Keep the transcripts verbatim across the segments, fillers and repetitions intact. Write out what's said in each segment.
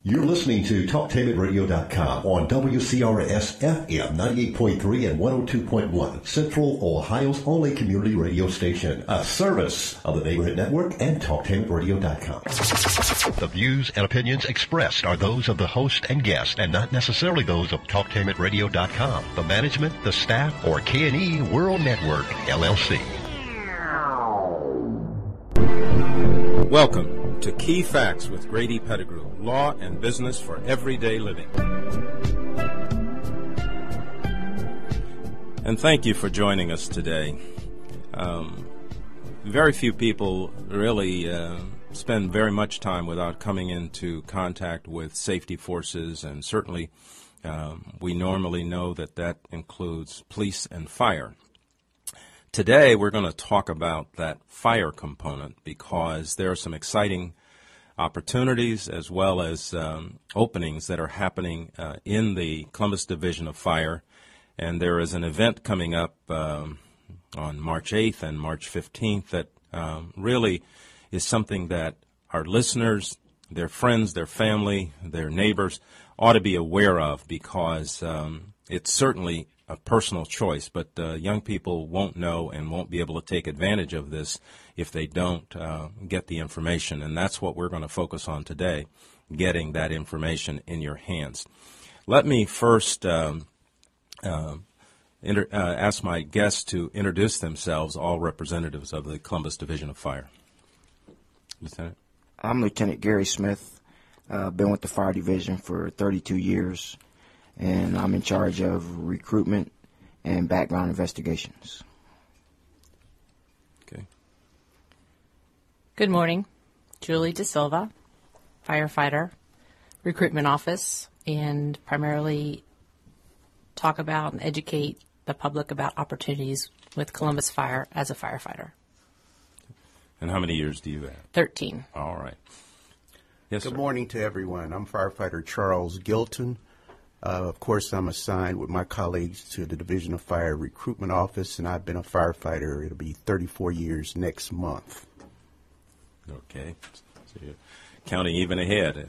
You're listening to talk tainment radio dot com on W C R S F M ninety-eight point three and one oh two point one, Central Ohio's only community radio station, a service of the Neighborhood Network and talk tainment radio dot com. The views and opinions expressed are those of the host and guest and not necessarily those of talk tainment radio dot com, the management, the staff, or K and E World Network, L L C. Welcome to Key Facts with Grady Pettigrew, law and business for everyday living. And thank you for joining us today. Um, very few people really uh, spend very much time without coming into contact with safety forces, and certainly um, we normally know that that includes police and fire. Today, we're going to talk about that fire component because there are some exciting opportunities as well as um, openings that are happening uh, in the Columbus Division of Fire. And there is an event coming up um, on March eighth and March fifteenth that um, really is something that our listeners, their friends, their family, their neighbors ought to be aware of because um, it's certainly a personal choice, but uh, young people won't know and won't be able to take advantage of this if they don't uh, get the information, and that's what we're going to focus on today, getting that information in your hands. Let me first um, uh, inter- uh, ask my guests to introduce themselves, all representatives of the Columbus Division of Fire. Lieutenant? I'm Lieutenant Gary Smith. I've uh, been with the Fire Division for thirty-two years. And I'm in charge of recruitment and background investigations. Okay. Good morning. Julie De Silva, firefighter, recruitment office, and primarily talk about and educate the public about opportunities with Columbus Fire as a firefighter. And how many years do you have? thirteen. All right. Yes, Good sir. morning to everyone. I'm firefighter Charles Gilton. Uh, of course, I'm assigned with my colleagues to the Division of Fire Recruitment Office, and I've been a firefighter. It'll be thirty-four years next month. Okay. So you're counting even ahead.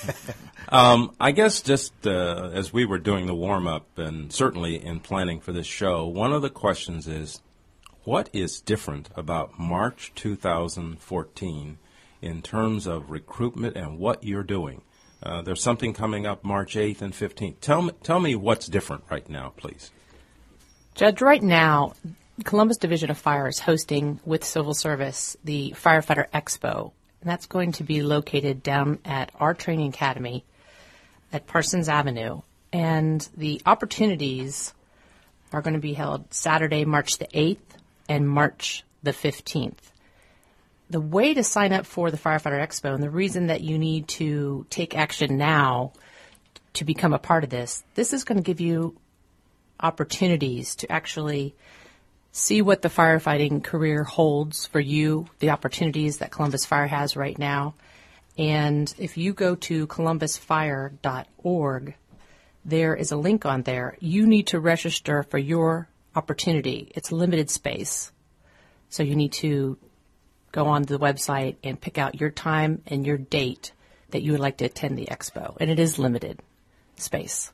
um, I guess just uh, as we were doing the warm-up and certainly in planning for this show, one of the questions is, what is different about March two thousand fourteen in terms of recruitment and what you're doing? Uh, there's something coming up March eighth and fifteenth. Tell me, tell me what's different right now, please. Judge, right now, Columbus Division of Fire is hosting with Civil Service the Firefighter Expo, and that's going to be located down at our training academy at Parsons Avenue. And the opportunities are going to be held Saturday, March the eighth and March the fifteenth. The way to sign up for the Firefighter Expo, and the reason that you need to take action now to become a part of this, this is going to give you opportunities to actually see what the firefighting career holds for you, the opportunities that Columbus Fire has right now. And if you go to columbus fire dot org, there is a link on there. You need to register for your opportunity. It's limited space. So you need to go on to the website and pick out your time and your date that you would like to attend the expo. And it is limited space.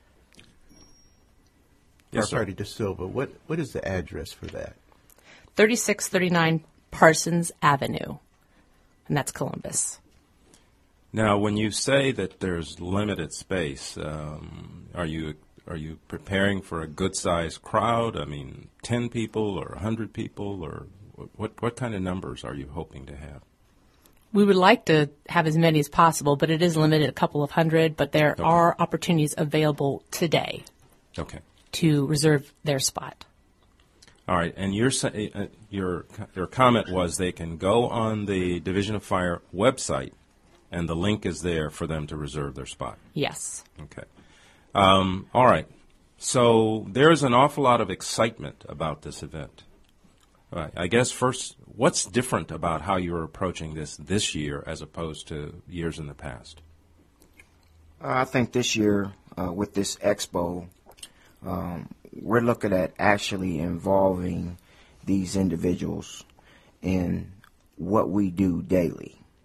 Yes, sir. Firefighter De Silva, what, what is the address for that? thirty-six thirty-nine Parsons Avenue, and that's Columbus. Now, when you say that there's limited space, um, are you are you preparing for a good-sized crowd? I mean, ten people or one hundred people, or What what kind of numbers are you hoping to have? We would like to have as many as possible, but it is limited, a couple of hundred. But there Okay. are opportunities available today Okay. to reserve their spot. All right. And your sa- uh, your your comment was they can go on the Division of Fire website, and the link is there for them to reserve their spot. Yes. Okay. Um, all right. So there's an awful lot of excitement about this event. All right. I guess first, what's different about how you're approaching this this year as opposed to years in the past? Uh, I think this year, uh, with this expo, um, we're looking at actually involving these individuals in what we do daily.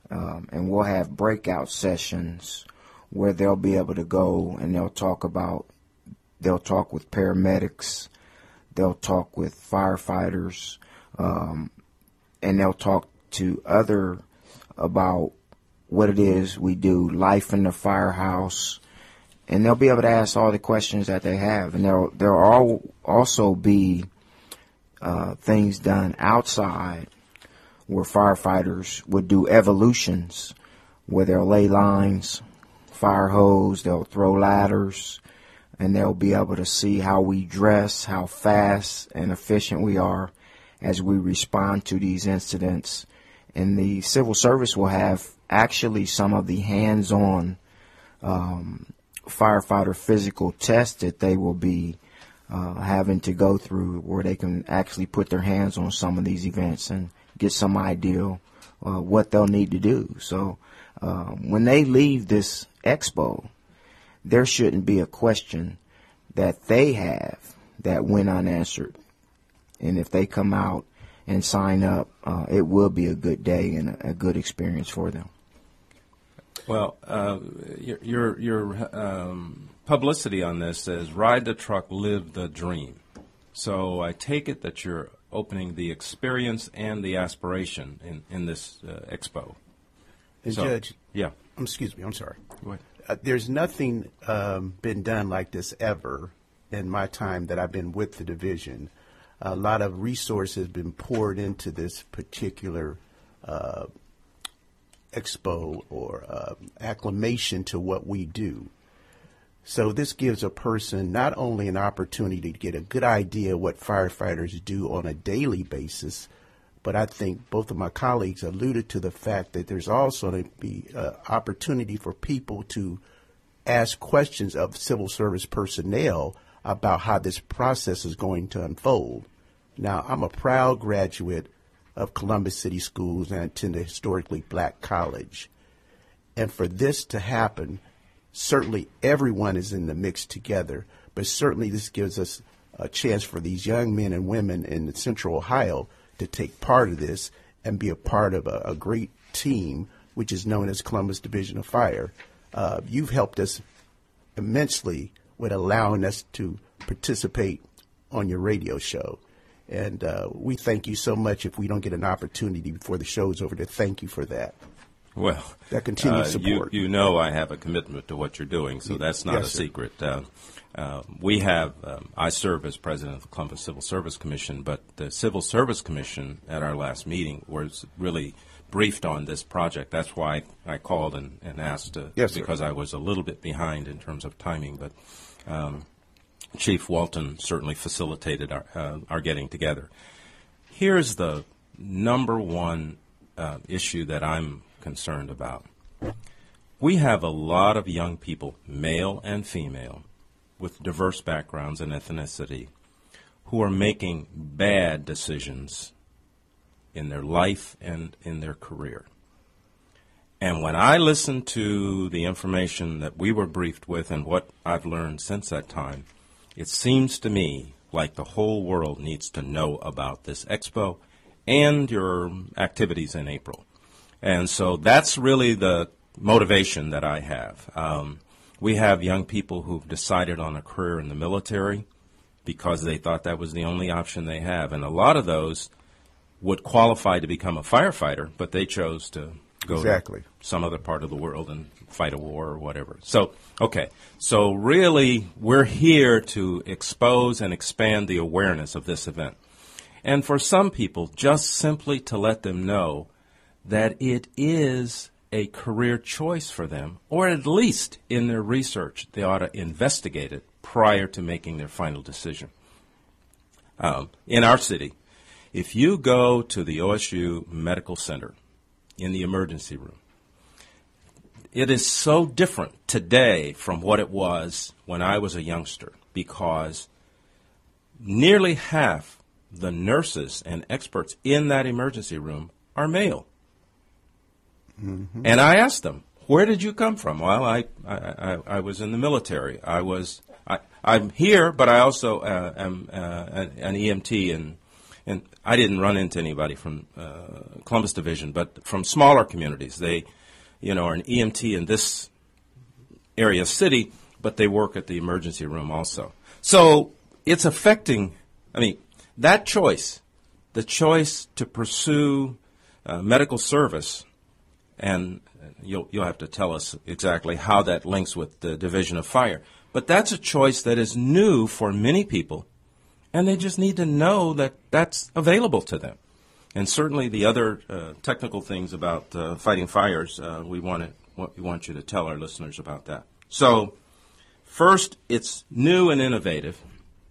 Um, and we'll have breakout sessions where they'll be able to go and they'll talk about, they'll talk with paramedics, they'll talk with firefighters, um, and they'll talk to other about what it is we do, life in the firehouse, and they'll be able to ask all the questions that they have. And there'll, there'll all also be uh, things done outside where firefighters would do evolutions, where they'll lay lines, fire hose, they'll throw ladders, and they'll be able to see how we dress, how fast and efficient we are as we respond to these incidents. And the civil service will have actually some of the hands-on um, firefighter physical tests that they will be uh, having to go through, where they can actually put their hands on some of these events and get some idea uh, what they'll need to do. So uh, when they leave this expo, there shouldn't be a question that they have that went unanswered. And if they come out and sign up, uh, it will be a good day and a, a good experience for them. Well, uh, your your, your um, publicity on this says "Ride the Truck, Live the Dream." So I take it that you're opening the experience and the aspiration in in this uh, expo. And so, Judge, yeah, um, excuse me, I'm sorry. Go ahead. Uh, there's nothing um, been done like this ever in my time that I've been with the division. A lot of resources have been poured into this particular uh, expo or uh, acclamation to what we do. So this gives a person not only an opportunity to get a good idea what firefighters do on a daily basis, but I think both of my colleagues alluded to the fact that there's also going to be an opportunity for people to ask questions of civil service personnel about how this process is going to unfold. Now, I'm a proud graduate of Columbus City Schools and I attend a historically black college. And for this to happen, certainly everyone is in the mix together, but certainly this gives us a chance for these young men and women in Central Ohio to take part of this and be a part of a, a great team, which is known as Columbus Division of Fire. Uh, you've helped us immensely with allowing us to participate on your radio show. And uh, we thank you so much. If we don't get an opportunity before the show's over to thank you for that. Well, that continued uh, support. You, you know I have a commitment to what you're doing, so that's not yes, a sir. secret. Uh, uh, we have, um, I serve as president of the Columbus Civil Service Commission, but the Civil Service Commission at our last meeting was really briefed on this project. That's why I called and, and asked, uh, yes, sir. because I was a little bit behind in terms of timing. But um, Chief Walton certainly facilitated our, uh, our getting together. Here's the number one uh, issue that I'm concerned about. We have a lot of young people, male and female, with diverse backgrounds and ethnicity, who are making bad decisions in their life and in their career. And when I listen to the information that we were briefed with and what I've learned since that time, it seems to me like the whole world needs to know about this expo and your activities in April. And so that's really the motivation that I have. Um, we have young people who've decided on a career in the military because they thought that was the only option they have. And a lot of those would qualify to become a firefighter, but they chose to go exactly. to some other part of the world and fight a war or whatever. So, okay. So really, we're here to expose and expand the awareness of this event. And for some people, just simply to let them know that it is a career choice for them, or at least in their research, they ought to investigate it prior to making their final decision. Um, in our city, if you go to the O S U Medical Center in the emergency room, it is so different today from what it was when I was a youngster, because nearly half the nurses and experts in that emergency room are male. Mm-hmm. And I asked them, where did you come from? Well, I, I, I, I was in the military. I was, I, I'm here, but I also uh, am uh, an, an E M T in, and I didn't run into anybody from uh, Columbus Division, but from smaller communities. They, you know, are an E M T in this area city, but they work at the emergency room also. So it's affecting, I mean, that choice, the choice to pursue uh, medical service, and you'll, you'll have to tell us exactly how that links with the Division of Fire, but that's a choice that is new for many people, and they just need to know that that's available to them. And certainly the other uh, technical things about uh, fighting fires, uh, we want to, we want you to tell our listeners about that. So, first, it's new and innovative.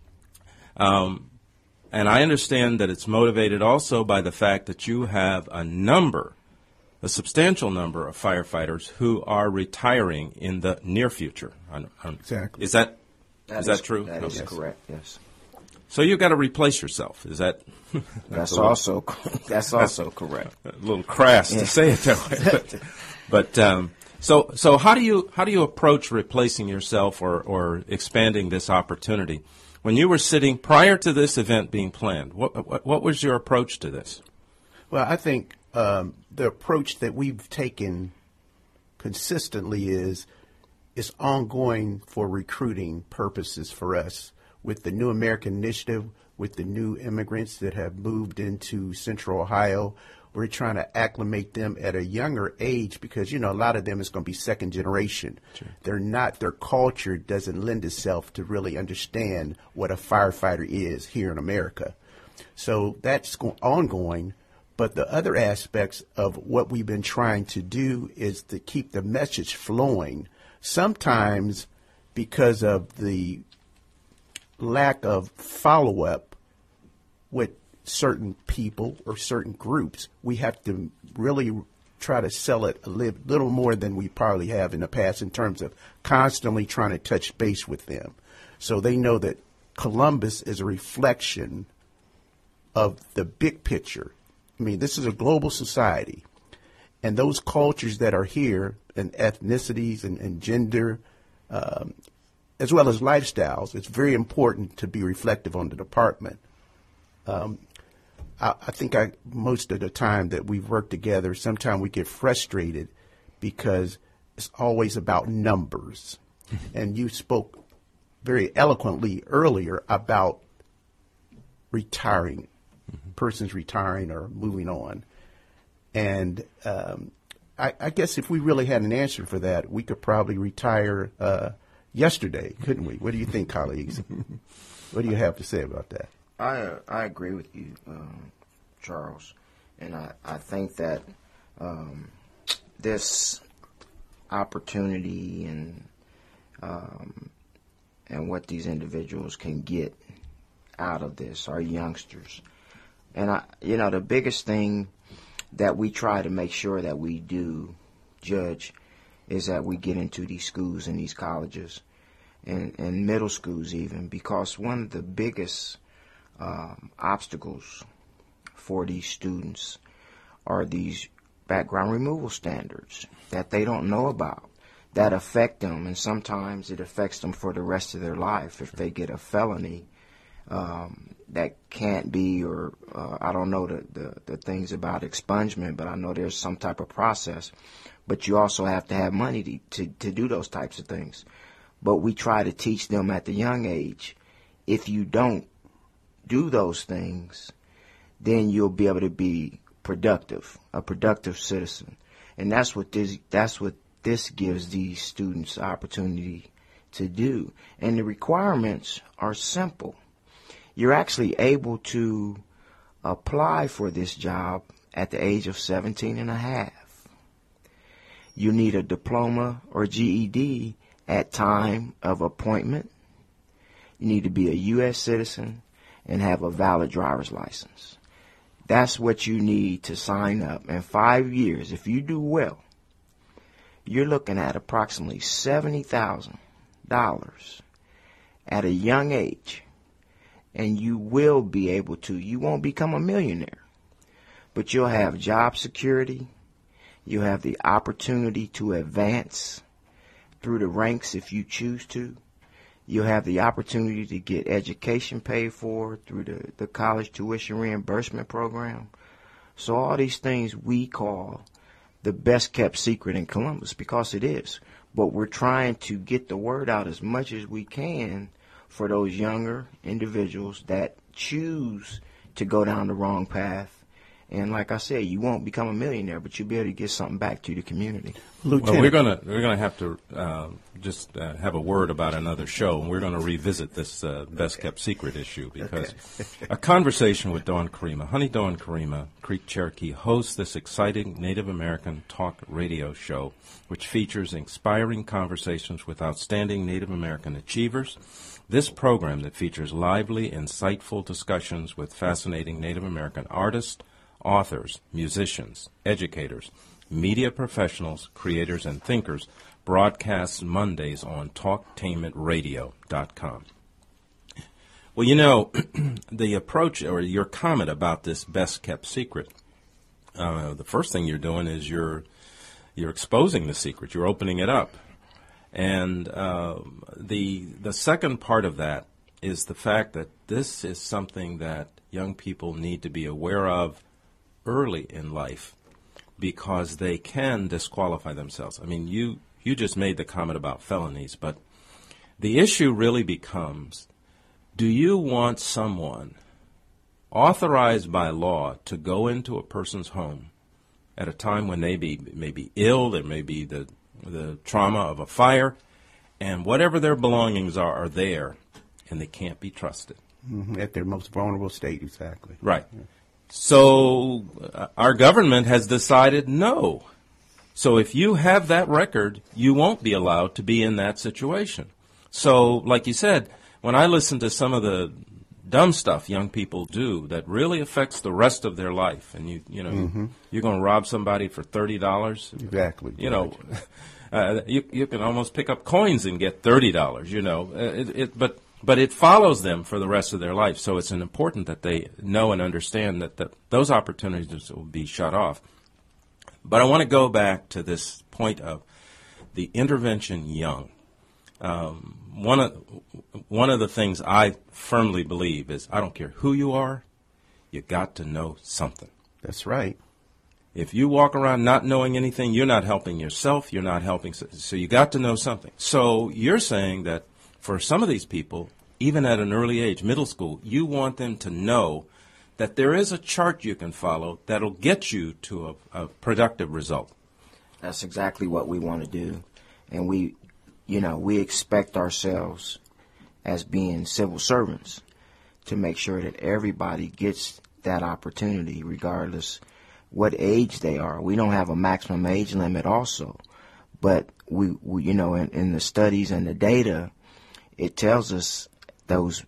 Um, and I understand that it's motivated also by the fact that you have a number, a substantial number of firefighters who are retiring in the near future. I'm, I'm, exactly. Is that, that is is that true? That is yes. correct, yes. So you've got to replace yourself. Is that? That's, that's little, also that's also correct. A little crass yeah. to say it that way, but, but um, so so how do you how do you approach replacing yourself or or expanding this opportunity? When you were sitting prior to this event being planned, what what, what was your approach to this? Well, I think um, the approach that we've taken consistently is is ongoing for recruiting purposes for us. With the New American Initiative, with the new immigrants that have moved into Central Ohio, we're trying to acclimate them at a younger age because, you know, a lot of them is going to be second generation. Sure. They're not, their culture doesn't lend itself to really understand what a firefighter is here in America. So that's go- ongoing. But the other aspects of what we've been trying to do is to keep the message flowing. Sometimes because of the lack of follow-up with certain people or certain groups, we have to really try to sell it a li- little more than we probably have in the past in terms of constantly trying to touch base with them. So they know that Columbus is a reflection of the big picture. I mean, this is a global society, and those cultures that are here and ethnicities and, and gender, um, as well as lifestyles, it's very important to be reflective on the department. Um, I, I think I, most of the time that we've worked together, sometimes we get frustrated because it's always about numbers. And you spoke very eloquently earlier about retiring, mm-hmm. persons retiring or moving on. And um, I, I guess if we really had an answer for that, we could probably retire uh, yesterday, couldn't we? What do you think, colleagues? What do you have to say about that? I uh, I agree with you, um, Charles, and I, I think that um, this opportunity and um, and what these individuals can get out of this are youngsters, and I you know the biggest thing that we try to make sure that we do, Judge, is that we get into these schools and these colleges and, and middle schools even, because one of the biggest um, obstacles for these students are these background removal standards that they don't know about, that affect them, and sometimes it affects them for the rest of their life. If they get a felony um, that can't be, or uh, I don't know the, the, the things about expungement, but I know there's some type of process. But you also have to have money to, to, to do those types of things. But we try to teach them at the young age, if you don't do those things, then you'll be able to be productive, a productive citizen. And that's what this, that's what this gives these students opportunity to do. And the requirements are simple. You're actually able to apply for this job at the age of seventeen and a half. You need a diploma or G E D at time of appointment. You need to be a U S citizen and have a valid driver's license. That's what you need to sign up. In five years, if you do well, you're looking at approximately seventy thousand dollars at a young age. And you will be able to, you won't become a millionaire, but you'll have job security. You'll have the opportunity to advance through the ranks if you choose to. You'll have the opportunity to get education paid for through the, the college tuition reimbursement program. So all these things we call the best kept secret in Columbus, because it is. But we're trying to get the word out as much as we can for those younger individuals that choose to go down the wrong path. And like I said, you won't become a millionaire, but you'll be able to get something back to the community. Lieutenant. Well, we're gonna we're gonna have to uh, just uh, have a word about another show, and we're going to revisit this uh, best kept secret issue, because okay. A conversation with Dawn Karima, Honey Dawn Karima, Creek Cherokee, hosts this exciting Native American talk radio show, which features inspiring conversations with outstanding Native American achievers. This program that features lively, insightful discussions with fascinating Native American artists, authors, musicians, educators, media professionals, creators, and thinkers, broadcasts Mondays on talktainment radio dot com. Well, you know, the approach or your comment about this best-kept secret, uh, the first thing you're doing is you're you're exposing the secret. You're opening it up. And uh, the the second part of that is the fact that this is something that young people need to be aware of early in life, because they can disqualify themselves. I mean, you, you just made the comment about felonies, but the issue really becomes, do you want someone authorized by law to go into a person's home at a time when they be, may be ill, there may be the, the trauma of a fire, and whatever their belongings are are there, and they can't be trusted? Mm-hmm. At their most vulnerable state, exactly. Right. Yeah. So uh, our government has decided no. So if you have that record, you won't be allowed to be in that situation. So, like you said, when I listen to some of the dumb stuff young people do that really affects the rest of their life, and you you know mm-hmm. you're going to rob somebody for thirty dollars. Exactly. You know, uh, you you can almost pick up coins and get thirty dollars. You know, it, it, but. But it follows them for the rest of their life, so it's important that they know and understand that the, those opportunities will be shut off. But I want to go back to this point of the intervention young. Um, one of one of the things I firmly believe is, I don't care who you are, you got to know something. That's right. If you walk around not knowing anything, you're not helping yourself, you're not helping, so you got to know something. So you're saying that for some of these people, even at an early age, middle school, you want them to know that there is a chart you can follow that'll get you to a, a productive result. That's exactly what we want to do. And we, you know, we expect ourselves as being civil servants to make sure that everybody gets that opportunity regardless what age they are. We don't have a maximum age limit also. But, we, we you know, in, in the studies and the data, it tells us those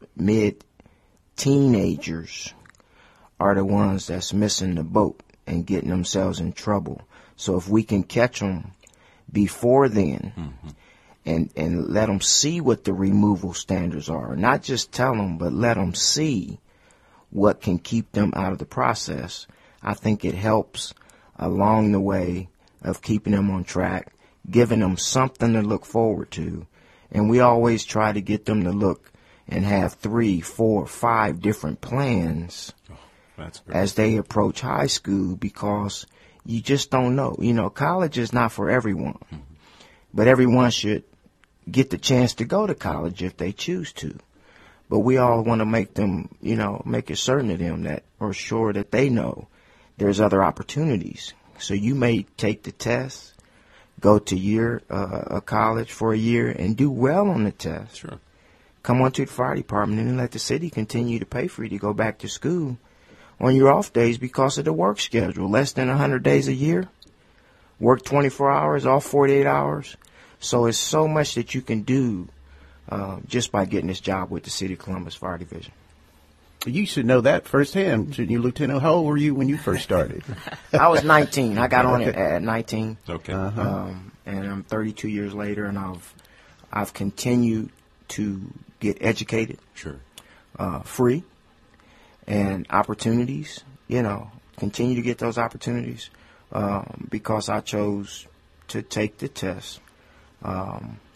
mid-teenagers are the ones that's missing the boat and getting themselves in trouble. So if we can catch them before then mm-hmm. and, and let them see what the removal standards are, not just tell them, but let them see what can keep them out of the process, I think it helps along the way of keeping them on track, giving them something to look forward to. And we always try to get them to look and have three, four, five different plans oh, that's great. As they approach high school, because you just don't know. You know, college is not for everyone, mm-hmm. but everyone should get the chance to go to college if they choose to. But we all want to make them, you know, make it certain to them that, or sure that they know there's other opportunities. So you may take the test, go to year uh, a college for a year and do well on the test. Sure. Come on to the fire department and let the city continue to pay for you to go back to school on your off days because of the work schedule. Less than one hundred days a year. Work twenty-four hours, off forty-eight hours. So it's so much that you can do uh, just by getting this job with the City of Columbus Fire Division. You should know that firsthand, shouldn't you, Lieutenant? How old were you when you first started? I was nineteen. I got on it at nineteen. Okay. Uh-huh. Um, and I'm thirty-two years later, and I've I've continued to get educated. Sure. Uh, free and opportunities. You know, continue to get those opportunities um, because I chose to take the test. Um,